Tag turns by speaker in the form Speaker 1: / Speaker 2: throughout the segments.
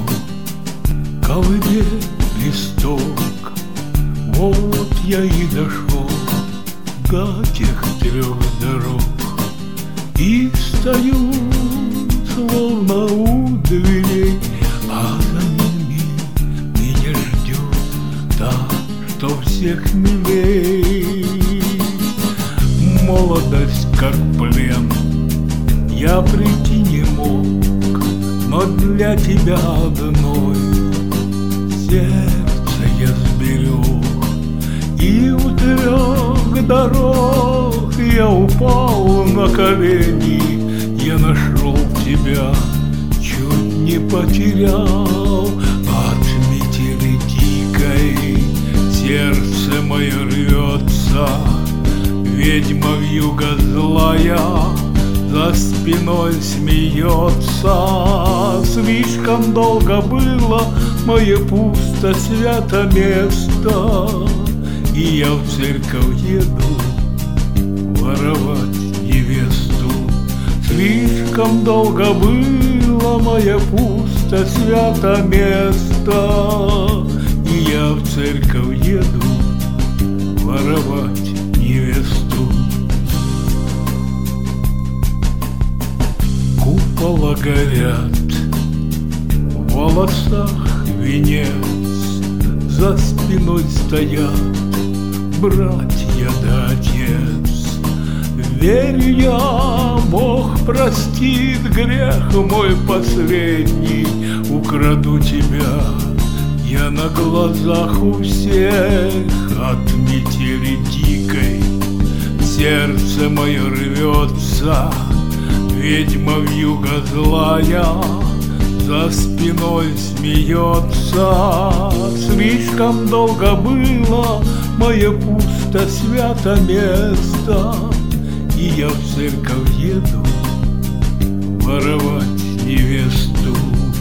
Speaker 1: колыбель, листок. Вот я и дошел до тех 3 дорог, и стою, словно у дверей, а за ними меня ждет та, что всех милей. Молодость как плен, я прийти не мог, но для тебя одной сердце я сберег. И у 3 дорог я упал на колени, я нашел тебя, чуть не потерял. От метели дикой сердце мое рвется, ведьма вьюга злая за спиной смеется. Слишком долго было мое пусто свято место, и я в церковь еду воровать невесту. Слишком долго было мое пусто свято место, и я в церковь еду воровать невесту. Купола горят, в волосах венец, за спиной стоят братья да отец. Верю я, Бог простит грех мой последний. Украду тебя я на глазах у всех. От метели дикой сердце мое рвется, ведьма вьюга злая за спиной смеется. Слишком долго было мое пусто свято место, и я в церковь еду воровать невесту.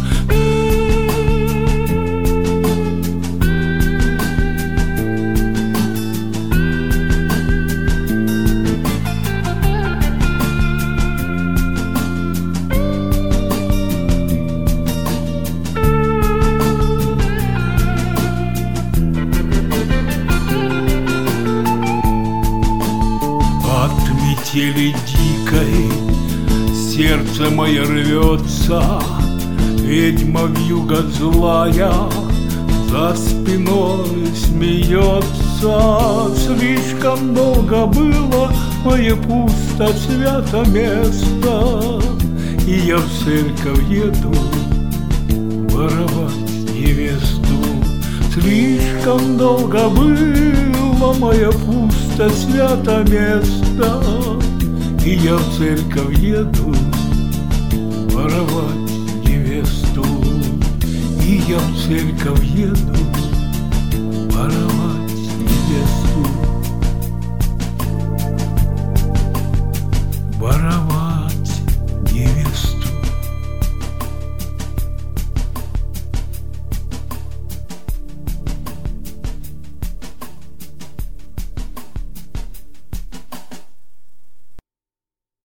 Speaker 1: Метели дикой сердце мое рвется, ведьма вьюга злая за спиной смеется. Слишком долго было мое пусто свято место, и я в церковь еду воровать невесту. Слишком долго было мое пусто свято место, и я в церковь еду воровать невесту. И я в церковь еду